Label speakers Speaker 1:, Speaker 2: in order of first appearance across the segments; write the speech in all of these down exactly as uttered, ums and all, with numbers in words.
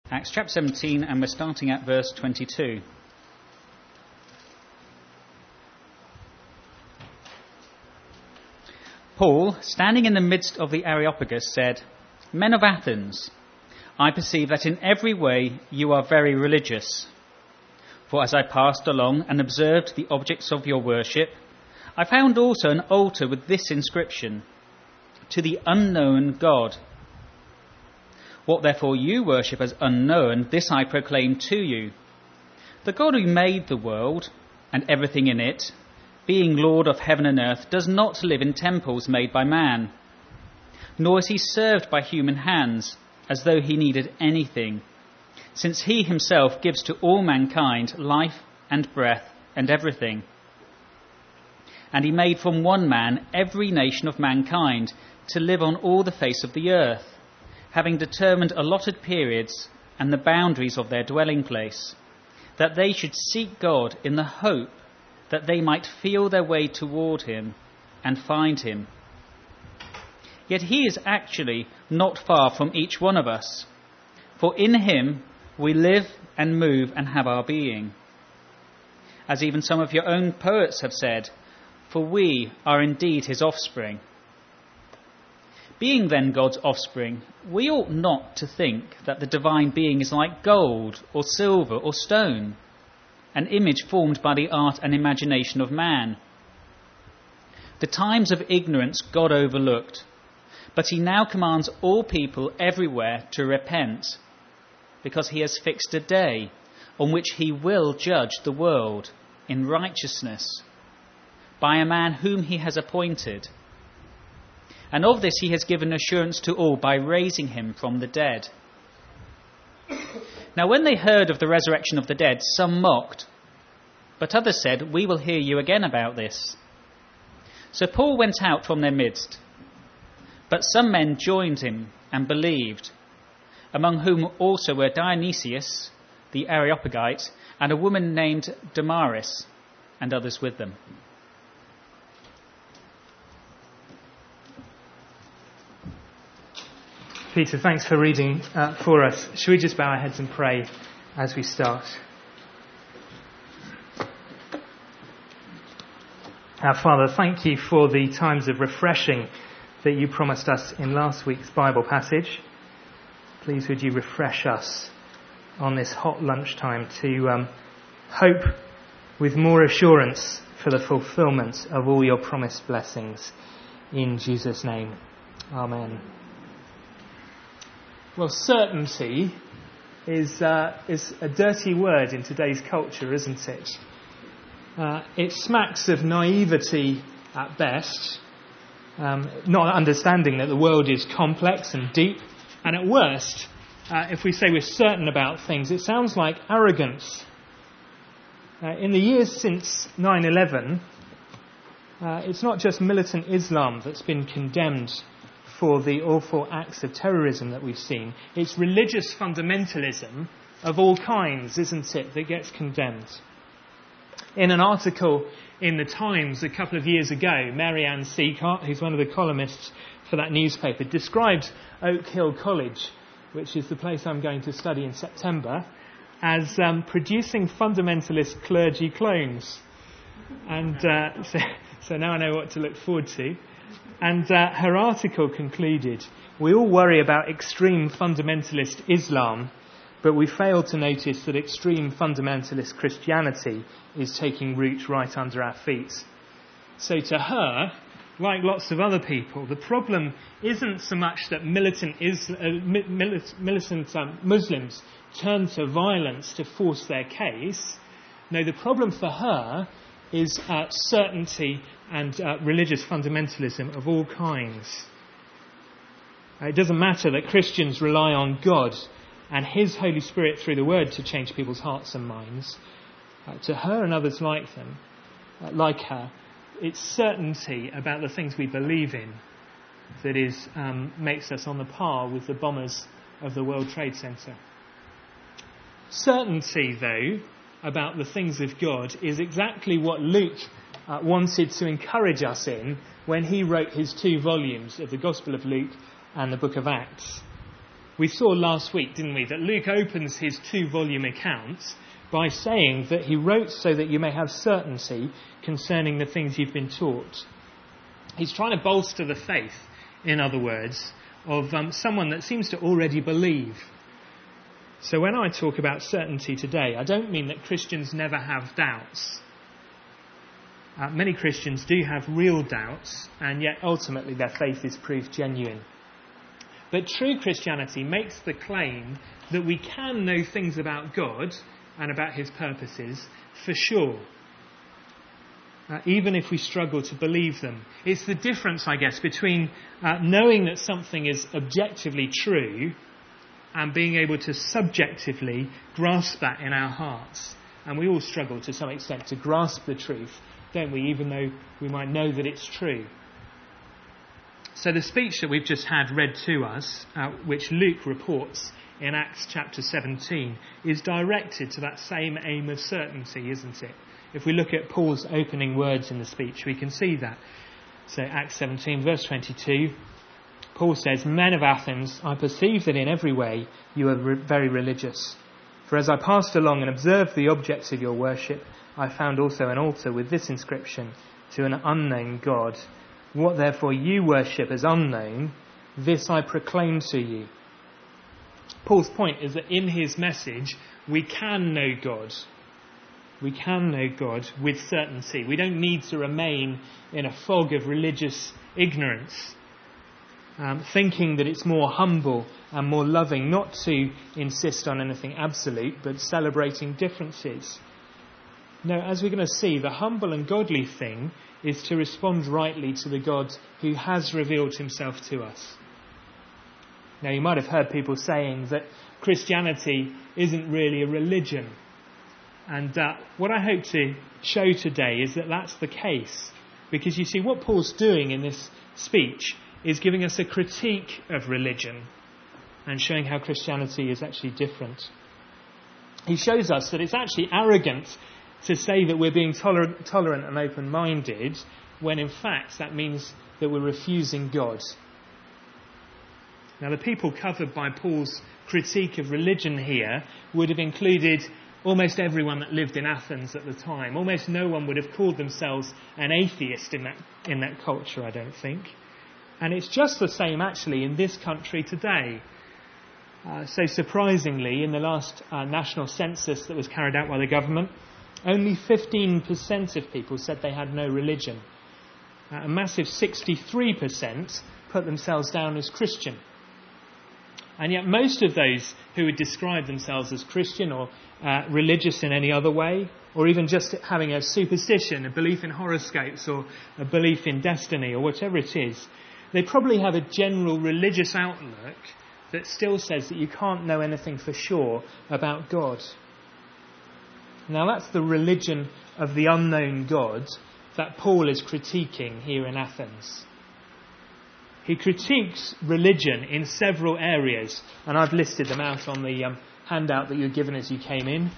Speaker 1: Acts chapter seventeen, and we're starting at verse twenty-two. Paul, standing in the midst of the Areopagus, said, "Men of Athens, I perceive that in every way you are very religious. For as I passed along and observed the objects of your worship, I found also an altar with this inscription, 'To the unknown God.' What therefore you worship as unknown, this I proclaim to you. The God who made the world and everything in it, being Lord of heaven and earth, does not live in temples made by man, nor is he served by human hands as though he needed anything, since he himself gives to all mankind life and breath and everything. And he made from one man every nation of mankind to live on all the face of the earth, having determined allotted periods and the boundaries of their dwelling place, that they should seek God in the hope that they might feel their way toward him and find him. Yet he is actually not far from each one of us, for in him we live and move and have our being. As even some of your own poets have said, for we are indeed his offspring. Being then God's offspring, we ought not to think that the divine being is like gold or silver or stone, an image formed by the art and imagination of man. The times of ignorance God overlooked, but he now commands all people everywhere to repent, because he has fixed a day on which he will judge the world in righteousness by a man whom he has appointed. And of this he has given assurance to all by raising him from the dead." Now when they heard of the resurrection of the dead, some mocked, but others said, "We will hear you again about this." So Paul went out from their midst, but some men joined him and believed, among whom also were Dionysius the Areopagite and a woman named Damaris, and others with them.
Speaker 2: Peter, thanks for reading uh, for us. Should we just bow our heads and pray as we start? Our Father, thank you for the times of refreshing that you promised us in last week's Bible passage. Please would you refresh us on this hot lunchtime to um, hope with more assurance for the fulfilment of all your promised blessings. In Jesus' name, Amen. Well, certainty is uh, is a dirty word in today's culture, isn't it? Uh, it smacks of naivety at best, um, not understanding that the world is complex and deep, and at worst, uh, if we say we're certain about things, it sounds like arrogance. Uh, in the years since nine eleven, uh, it's not just militant Islam that's been condemned for the awful acts of terrorism that we've seen. It's religious fundamentalism of all kinds, isn't it, that gets condemned. In an article in the Times a couple of years ago, Marianne Seacott, who's one of the columnists for that newspaper, described Oak Hill College, which is the place I'm going to study in September, as um, producing fundamentalist clergy clones. And uh, so, so now I know what to look forward to. And uh, her article concluded, "We all worry about extreme fundamentalist Islam, but we fail to notice that extreme fundamentalist Christianity is taking root right under our feet." So to her, like lots of other people, the problem isn't so much that militant, Isla- uh, milit- militant um, Muslims turn to violence to force their case. No, the problem for her is uh, certainty and uh, religious fundamentalism of all kinds. Uh, it doesn't matter that Christians rely on God and his Holy Spirit through the Word to change people's hearts and minds. Uh, to her and others like them, uh, like her, it's certainty about the things we believe in that is um, makes us on the par with the bombers of the World Trade Center. Certainty, though, about the things of God is exactly what Luke uh, wanted to encourage us in when he wrote his two volumes of the Gospel of Luke and the book of Acts. We saw last week, didn't we, that Luke opens his two-volume accounts by saying that he wrote so that you may have certainty concerning the things you've been taught. He's trying to bolster the faith, in other words, of um, someone that seems to already believe. So when I talk about certainty today, I don't mean that Christians never have doubts. Uh, many Christians do have real doubts, and yet ultimately their faith is proved genuine. But true Christianity makes the claim that we can know things about God and about his purposes for sure, uh, even if we struggle to believe them. It's the difference, I guess, between uh, knowing that something is objectively true and being able to subjectively grasp that in our hearts. And we all struggle to some extent to grasp the truth, don't we, even though we might know that it's true. So the speech that we've just had read to us, uh, which Luke reports in Acts chapter seventeen, is directed to that same aim of certainty, isn't it? If we look at Paul's opening words in the speech, we can see that. So Acts seventeen, verse twenty-two, Paul says, "Men of Athens, I perceive that in every way you are re- very religious. For as I passed along and observed the objects of your worship, I found also an altar with this inscription, to an unknown God. What therefore you worship as unknown, this I proclaim to you." Paul's point is that in his message, we can know God. We can know God with certainty. We don't need to remain in a fog of religious ignorance, um, thinking that it's more humble and more loving not to insist on anything absolute, but celebrating differences. No, as we're going to see, the humble and godly thing is to respond rightly to the God who has revealed himself to us. Now, you might have heard people saying that Christianity isn't really a religion. And uh, what I hope to show today is that that's the case. Because you see, what Paul's doing in this speech is giving us a critique of religion and showing how Christianity is actually different. He shows us that it's actually arrogant to say that we're being toler- tolerant and open-minded, when in fact that means that we're refusing God. Now, the people covered by Paul's critique of religion here would have included almost everyone that lived in Athens at the time. Almost no one would have called themselves an atheist in that, in that culture, I don't think. And it's just the same actually in this country today. Uh, so surprisingly, in the last uh, national census that was carried out by the government, only fifteen percent of people said they had no religion. Uh, a massive sixty-three percent put themselves down as Christian. And yet most of those who would describe themselves as Christian or uh, religious in any other way, or even just having a superstition, a belief in horoscopes or a belief in destiny or whatever it is, they probably have a general religious outlook that still says that you can't know anything for sure about God. Now that's the religion of the unknown God that Paul is critiquing here in Athens. He critiques religion in several areas, and I've listed them out on the um, handout that you were given as you came in.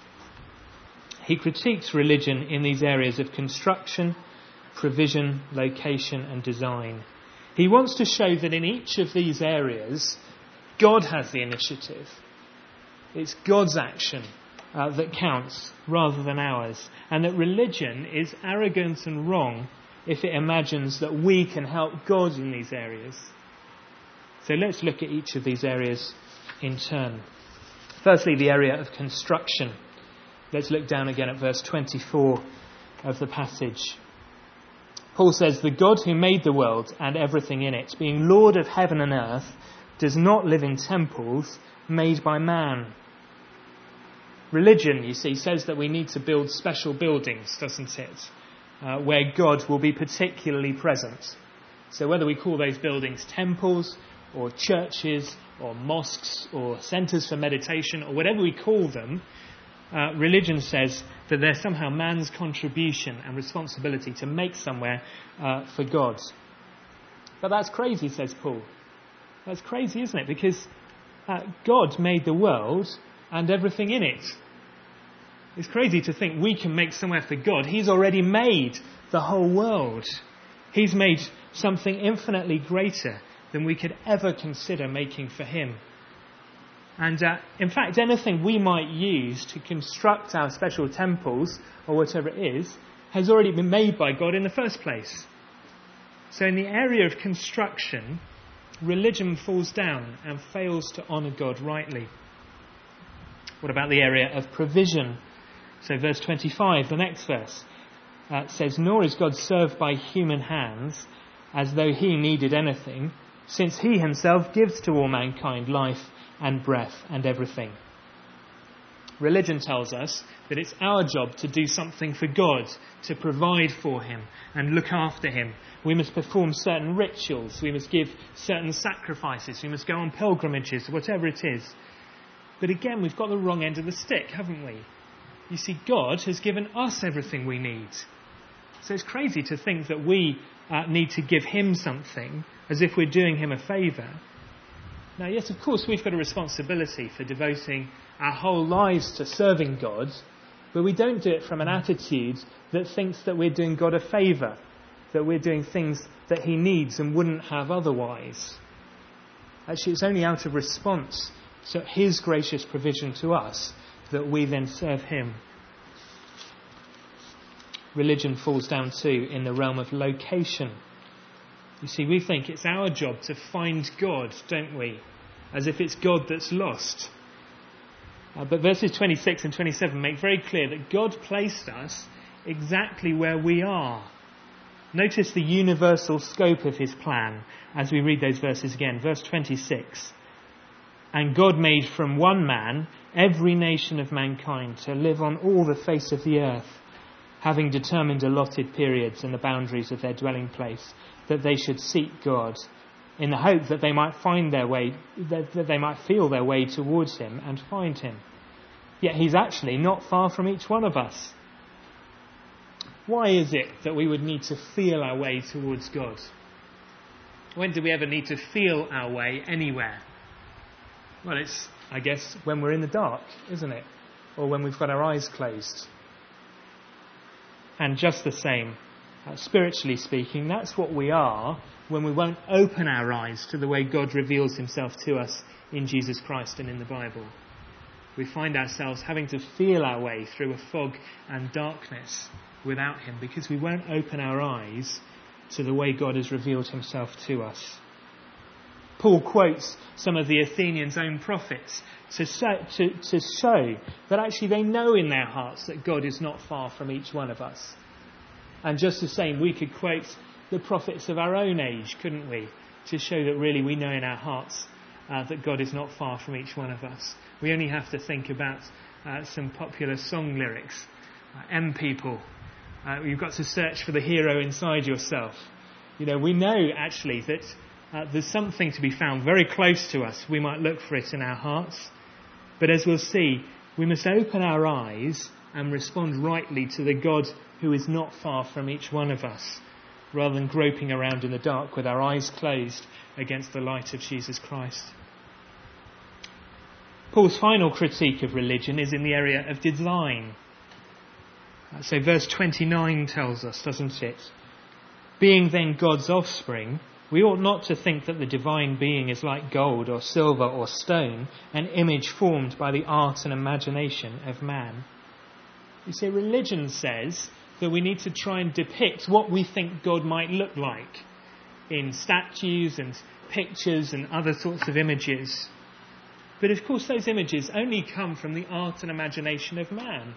Speaker 2: He critiques religion in these areas of construction, provision, location and design. He wants to show that in each of these areas, God has the initiative. It's God's action uh, that counts rather than ours. And that religion is arrogant and wrong if it imagines that we can help God in these areas. So let's look at each of these areas in turn. Firstly, the area of construction. Let's look down again at verse twenty-four of the passage. Paul says, "The God who made the world and everything in it, being Lord of heaven and earth, does not live in temples made by man." Religion, you see, says that we need to build special buildings, doesn't it? Uh, where God will be particularly present. So whether we call those buildings temples or churches or mosques or centres for meditation or whatever we call them, uh, religion says that there's somehow man's contribution and responsibility to make somewhere uh, for God. But that's crazy, says Paul. That's crazy, isn't it? Because uh, God made the world and everything in it. It's crazy to think we can make somewhere for God. He's already made the whole world. He's made something infinitely greater than we could ever consider making for him. And uh, in fact, anything we might use to construct our special temples or whatever it is has already been made by God in the first place. So in the area of construction, religion falls down and fails to honour God rightly. What about the area of provision? So verse twenty-five, the next verse, uh, says, "Nor is God served by human hands as though he needed anything, since he himself gives to all mankind life and breath and everything." Religion tells us that it's our job to do something for God, to provide for him and look after him. We must perform certain rituals, we must give certain sacrifices, we must go on pilgrimages, whatever it is. But again, we've got the wrong end of the stick, haven't we? You see, God has given us everything we need. So it's crazy to think that we uh, need to give him something as if we're doing him a favour. Now, yes, of course, we've got a responsibility for devoting our whole lives to serving God, but we don't do it from an attitude that thinks that we're doing God a favour, that we're doing things that he needs and wouldn't have otherwise. Actually, it's only out of response to his gracious provision to us that we then serve him. Religion falls down too in the realm of location. You see, we think it's our job to find God, don't we? As if it's God that's lost. Uh, but verses twenty-six and twenty-seven make very clear that God placed us exactly where we are. Notice the universal scope of his plan as we read those verses again. Verse twenty-six. "And God made from one man every nation of mankind to live on all the face of the earth, having determined allotted periods and the boundaries of their dwelling place, that they should seek God, in the hope that they might find their way, that, that they might feel their way towards him and find him. Yet he's actually not far from each one of us." Why is it that we would need to feel our way towards God? When do we ever need to feel our way anywhere? Well, it's, I guess, when we're in the dark, isn't it? Or when we've got our eyes closed. And just the same, uh, spiritually speaking, that's what we are when we won't open our eyes to the way God reveals himself to us in Jesus Christ and in the Bible. We find ourselves having to feel our way through a fog and darkness without him because we won't open our eyes to the way God has revealed himself to us. Paul quotes some of the Athenians' own prophets to, say, to, to show that actually they know in their hearts that God is not far from each one of us. And just the same, we could quote the prophets of our own age, couldn't we? To show that really we know in our hearts uh, that God is not far from each one of us. We only have to think about uh, some popular song lyrics. Uh, M people, uh, you've got to search for the hero inside yourself. You know, we know actually that Uh, there's something to be found very close to us. We might look for it in our hearts. But as we'll see, we must open our eyes and respond rightly to the God who is not far from each one of us, rather than groping around in the dark with our eyes closed against the light of Jesus Christ. Paul's final critique of religion is in the area of design. Uh, so verse twenty-nine tells us, doesn't it? "Being then God's offspring, we ought not to think that the divine being is like gold or silver or stone, an image formed by the art and imagination of man." You see, religion says that we need to try and depict what we think God might look like in statues and pictures and other sorts of images. But of course those images only come from the art and imagination of man.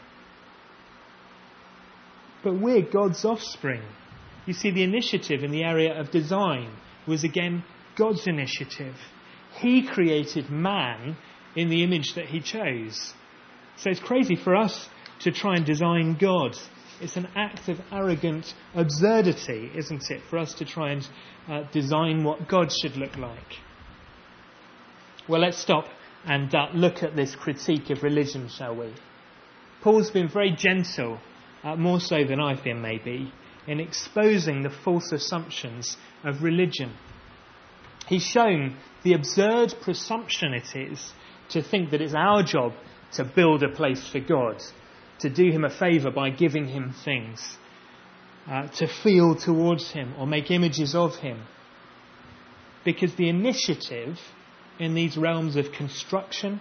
Speaker 2: But we're God's offspring. You see, the initiative in the area of design was again God's initiative. He created man in the image that he chose. So it's crazy for us to try and design God. It's an act of arrogant absurdity, isn't it, for us to try and uh, design what God should look like. Well, let's stop and uh, look at this critique of religion, shall we? Paul's been very gentle, uh, more so than I've been maybe, in exposing the false assumptions of religion. He's shown the absurd presumption it is to think that it's our job to build a place for God, to do him a favour by giving him things, uh, to feel towards him or make images of him. Because the initiative in these realms of construction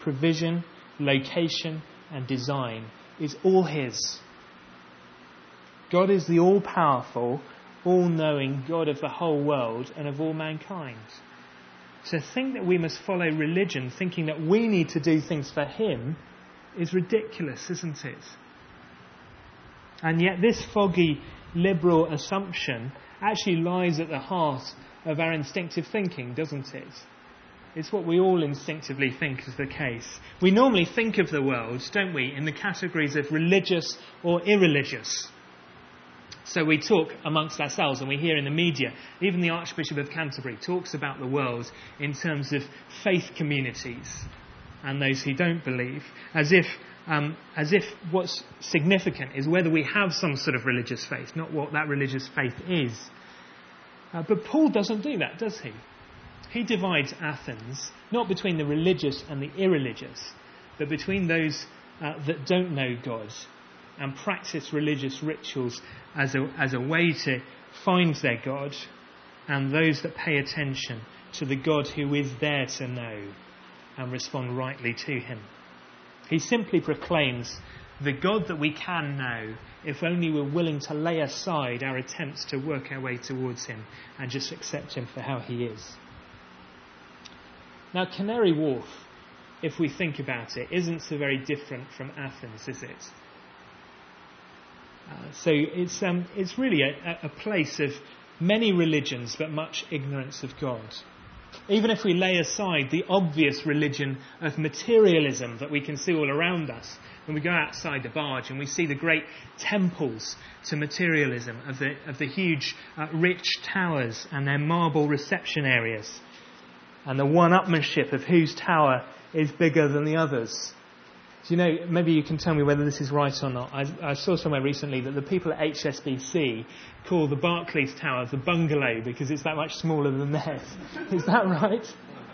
Speaker 2: provision, location and design is all his. God is the all-powerful, all-knowing God of the whole world and of all mankind. To think that we must follow religion thinking that we need to do things for him is ridiculous, isn't it? And yet this foggy liberal assumption actually lies at the heart of our instinctive thinking, doesn't it? It's what we all instinctively think is the case. We normally think of the world, don't we, in the categories of religious or irreligious. So we talk amongst ourselves and we hear in the media, even the Archbishop of Canterbury talks about the world in terms of faith communities and those who don't believe, as if um, as if what's significant is whether we have some sort of religious faith, not what that religious faith is. Uh, but Paul doesn't do that, does he? He divides Athens not between the religious and the irreligious, but between those uh, that don't know God and practice religious rituals as a, as a way to find their God, and those that pay attention to the God who is there to know and respond rightly to him. He simply proclaims the God that we can know if only we're willing to lay aside our attempts to work our way towards him and just accept him for how he is. Now, Canary Wharf, if we think about it, isn't so very different from Athens, is it? Uh, so it's um, it's really a, a place of many religions but much ignorance of God. Even if we lay aside the obvious religion of materialism that we can see all around us, when we go outside the barge and we see the great temples to materialism of the of the huge uh, rich towers and their marble reception areas, and the one-upmanship of whose tower is bigger than the others. Do you know, maybe you can tell me whether this is right or not. I, I saw somewhere recently that the people at H S B C call the Barclays Tower the bungalow because it's that much smaller than theirs. Is that right?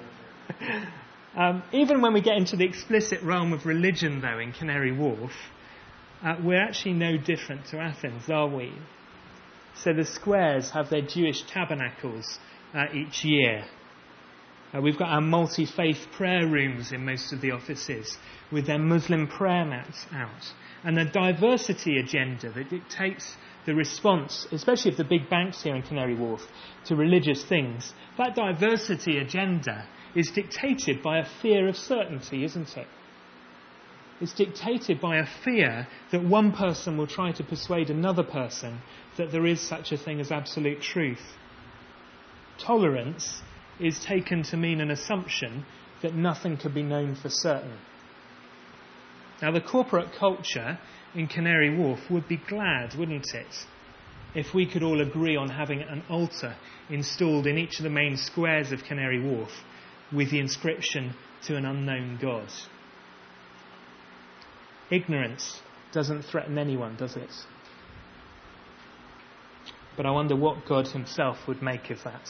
Speaker 2: um, even when we get into the explicit realm of religion, though, in Canary Wharf, uh, we're actually no different to Athens, are we? So the squares have their Jewish tabernacles uh, each year. Uh, we've got our multi-faith prayer rooms in most of the offices with their Muslim prayer mats out. And the diversity agenda that dictates the response, especially of the big banks here in Canary Wharf, to religious things, that diversity agenda is dictated by a fear of certainty, isn't it? It's dictated by a fear that one person will try to persuade another person that there is such a thing as absolute truth. Tolerance is taken to mean an assumption that nothing can be known for certain. Now, the corporate culture in Canary Wharf would be glad, wouldn't it, if we could all agree on having an altar installed in each of the main squares of Canary Wharf with the inscription to an unknown God. Ignorance doesn't threaten anyone, does it? But I wonder what God himself would make of that.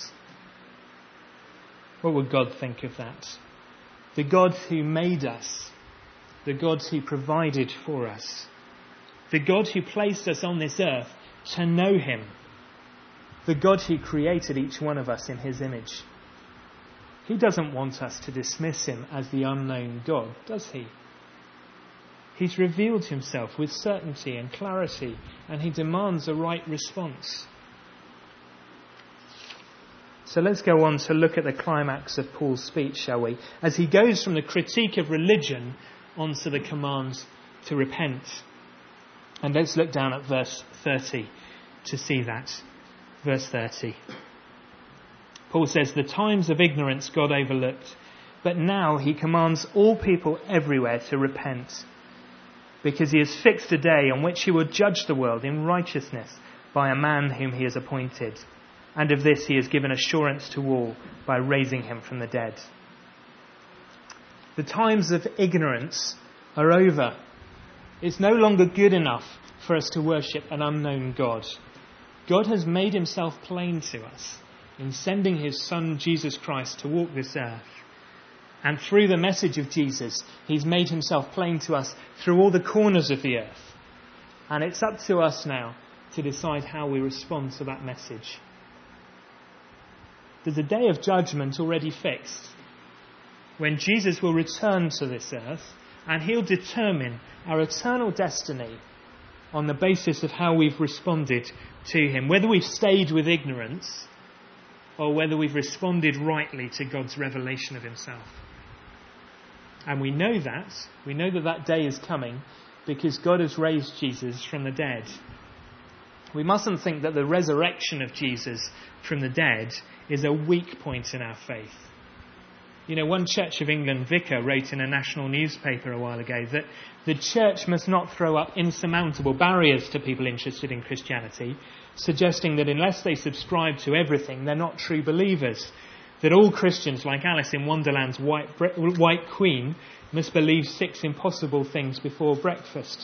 Speaker 2: What would God think of that? The God who made us, the God who provided for us, the God who placed us on this earth to know him, the God who created each one of us in his image. He doesn't want us to dismiss him as the unknown God, does he? He's revealed himself with certainty and clarity, and he demands a right response. So let's go on to look at the climax of Paul's speech, shall we? As he goes from the critique of religion onto the command to repent. And let's look down at verse thirty to see that. Verse thirty. Paul says, "The times of ignorance God overlooked, but now he commands all people everywhere to repent, because he has fixed a day on which he will judge the world in righteousness by a man whom he has appointed. And of this he has given assurance to all by raising him from the dead." The times of ignorance are over. It's no longer good enough for us to worship an unknown God. God has made himself plain to us in sending his Son Jesus Christ to walk this earth. And through the message of Jesus, he's made himself plain to us through all the corners of the earth. And it's up to us now to decide how we respond to that message. There's a day of judgment already fixed. when Jesus will return to this earth and he'll determine our eternal destiny on the basis of how we've responded to him, whether we've stayed with ignorance or whether we've responded rightly to God's revelation of himself. And we know that, we know that that day is coming because God has raised Jesus from the dead. We mustn't think that the resurrection of Jesus from the dead is a weak point in our faith. You know, one Church of England vicar wrote in a national newspaper a while ago that the church must not throw up insurmountable barriers to people interested in Christianity, suggesting that unless they subscribe to everything, they're not true believers. That all Christians, like Alice in Wonderland's White, White Queen, must believe six impossible things before breakfast.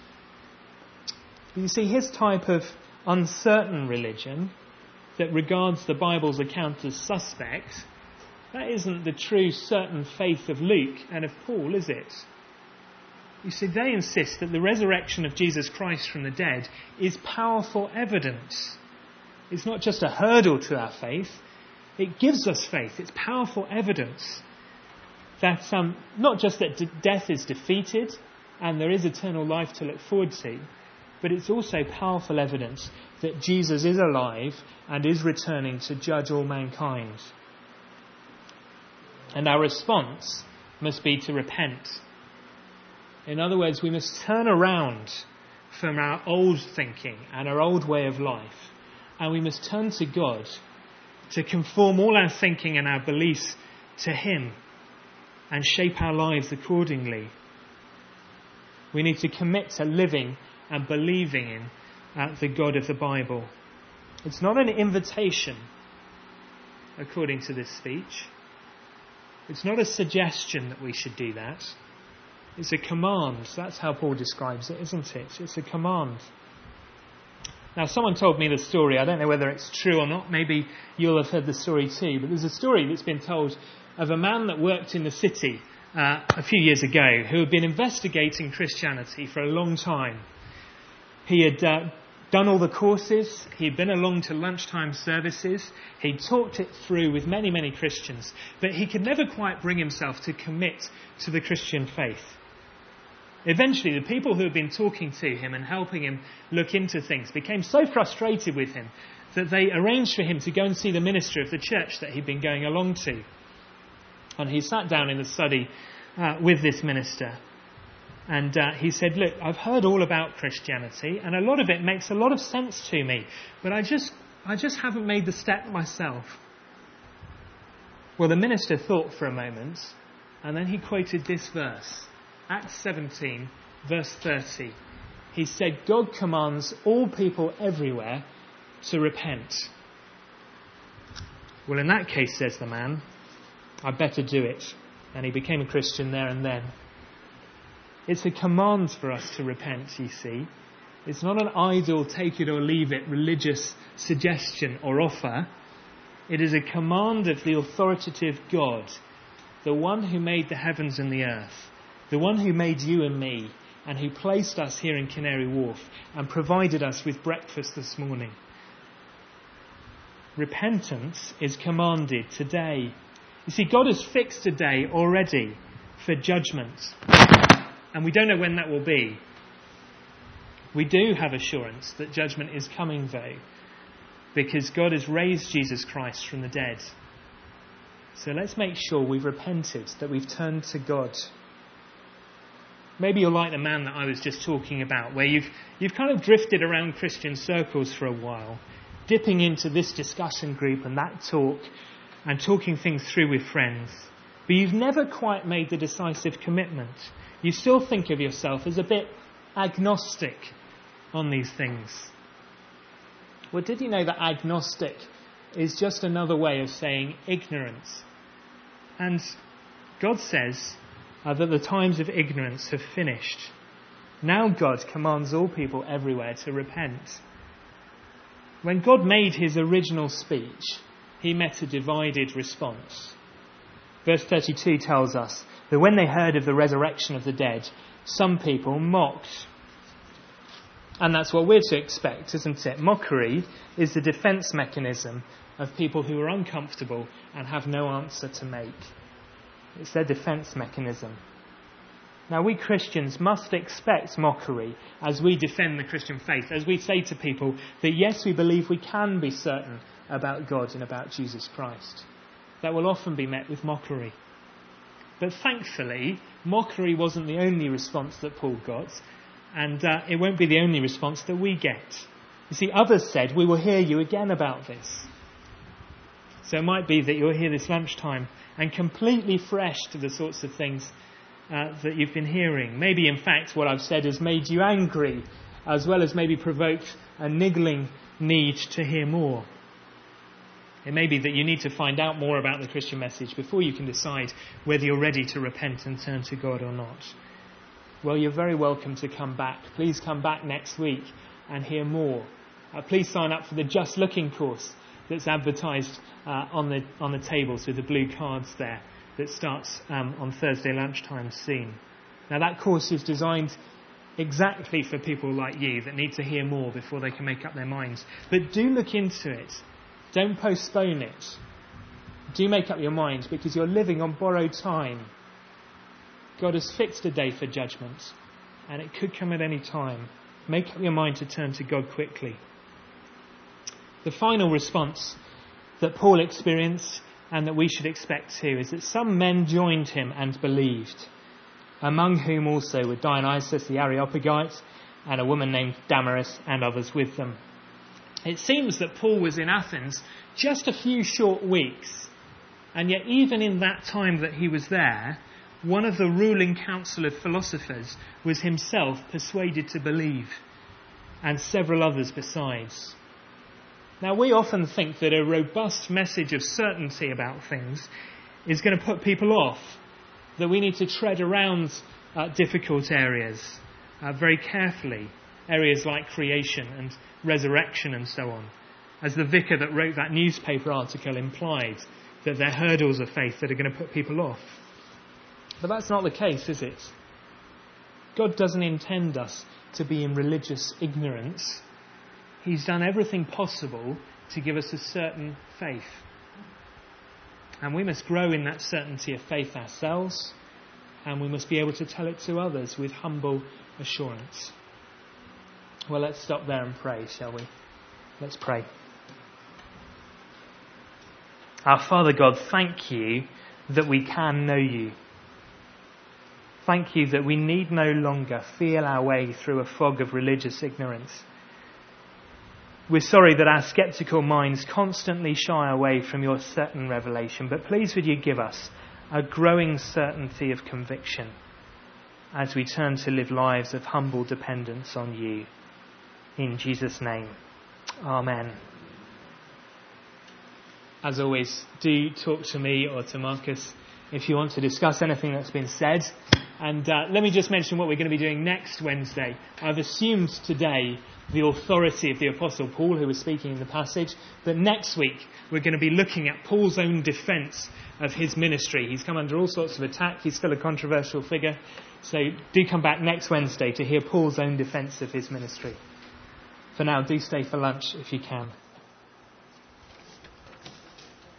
Speaker 2: You see, his type of uncertain religion that regards the Bible's account as suspect, that isn't the true certain faith of Luke and of Paul, is it? You see, they insist that the resurrection of Jesus Christ from the dead is powerful evidence. It's not just a hurdle to our faith. It gives us faith. It's powerful evidence that um, not just that d- death is defeated and there is eternal life to look forward to, but it's also powerful evidence that Jesus is alive and is returning to judge all mankind. And our response must be to repent. In other words, we must turn around from our old thinking and our old way of life, and we must turn to God to conform all our thinking and our beliefs to him and shape our lives accordingly. We need to commit to living and believing in uh, the God of the Bible. It's not an invitation, according to this speech. It's not a suggestion that we should do that. It's a command. That's how Paul describes it, isn't it? It's a command. Now, someone told me the story. I don't know whether it's true or not. Maybe you'll have heard the story too. But there's a story that's been told of a man that worked in the city uh, a few years ago who had been investigating Christianity for a long time. He had uh, done all the courses. He'd been along to lunchtime services. He'd talked it through with many, many Christians. But he could never quite bring himself to commit to the Christian faith. Eventually, the people who had been talking to him and helping him look into things became so frustrated with him that they arranged for him to go and see the minister of the church that he'd been going along to. And he sat down in the study uh, with this minister. And uh, he said, look, I've heard all about Christianity, and a lot of it makes a lot of sense to me, but I just, I just haven't made the step myself. Well, the minister thought for a moment, and then he quoted this verse. Acts seventeen, verse thirty. He said, God commands all people everywhere to repent. Well, in that case, says the man, I'd better do it. And he became a Christian there and then. It's a command for us to repent, you see. It's not an idle, take it or leave it, religious suggestion or offer. It is a command of the authoritative God, the one who made the heavens and the earth, the one who made you and me, and who placed us here in Canary Wharf and provided us with breakfast this morning. Repentance is commanded today. You see, God has fixed a day already for judgment, and we don't know when that will be. We do have assurance that judgment is coming, though, because God has raised Jesus Christ from the dead. So let's make sure we've repented, that we've turned to God. Maybe you're like the man that I was just talking about, where you've you've kind of drifted around Christian circles for a while, dipping into this discussion group and that talk, and talking things through with friends. But you've never quite made the decisive commitment. You still think of yourself as a bit agnostic on these things. Well, did you know that agnostic is just another way of saying ignorance? And God says uh, that the times of ignorance have finished. Now God commands all people everywhere to repent. When God made his original speech, he met a divided response. Verse thirty-two tells us that when they heard of the resurrection of the dead, some people mocked. And that's what we're to expect, isn't it? Mockery is the defence mechanism of people who are uncomfortable and have no answer to make. It's their defence mechanism. Now, we Christians must expect mockery as we defend the Christian faith, as we say to people that yes, we believe we can be certain about God and about Jesus Christ. That will often be met with mockery. But thankfully, mockery wasn't the only response that Paul got, and uh, it won't be the only response that we get. You see, others said, we will hear you again about this. So it might be that you'll hear this lunchtime and completely fresh to the sorts of things uh, that you've been hearing. Maybe, in fact, what I've said has made you angry, as well as maybe provoked a niggling need to hear more. It may be that you need to find out more about the Christian message before you can decide whether you're ready to repent and turn to God or not. Well, you're very welcome to come back. Please come back next week and hear more. Uh, please sign up for the Just Looking course that's advertised uh, on the on the tables with the blue cards there, that starts um, on Thursday lunchtime soon. Now, that course is designed exactly for people like you that need to hear more before they can make up their minds. But do look into it. Don't postpone it. Do make up your mind, because you're living on borrowed time. God has fixed a day for judgment, and it could come at any time. Make up your mind to turn to God quickly. The final response that Paul experienced, and that we should expect too, is that some men joined him and believed, among whom also were Dionysius the Areopagite and a woman named Damaris, and others with them. It seems that Paul was in Athens just a few short weeks, and yet even in that time that he was there, one of the ruling council of philosophers was himself persuaded to believe, and several others besides. Now, we often think that a robust message of certainty about things is going to put people off, that we need to tread around uh, difficult areas uh, very carefully, areas like creation and resurrection and so on. As the vicar that wrote that newspaper article implied, that they're hurdles of faith that are going to put people off. But that's not the case, is it? God doesn't intend us to be in religious ignorance. He's done everything possible to give us a certain faith. And we must grow in that certainty of faith ourselves, and we must be able to tell it to others with humble assurance. Well, let's stop there and pray, shall we? Let's pray. Our Father God, thank you that we can know you. Thank you that we need no longer feel our way through a fog of religious ignorance. We're sorry that our sceptical minds constantly shy away from your certain revelation, but please would you give us a growing certainty of conviction as we turn to live lives of humble dependence on you. In Jesus' name, Amen. As always, do talk to me or to Marcus if you want to discuss anything that's been said. And uh, let me just mention what we're going to be doing next Wednesday. I've assumed today the authority of the Apostle Paul, who was speaking in the passage, but next week we're going to be looking at Paul's own defence of his ministry. He's come under all sorts of attack. He's still a controversial figure. So do come back next Wednesday to hear Paul's own defence of his ministry. For now, do stay for lunch if you can.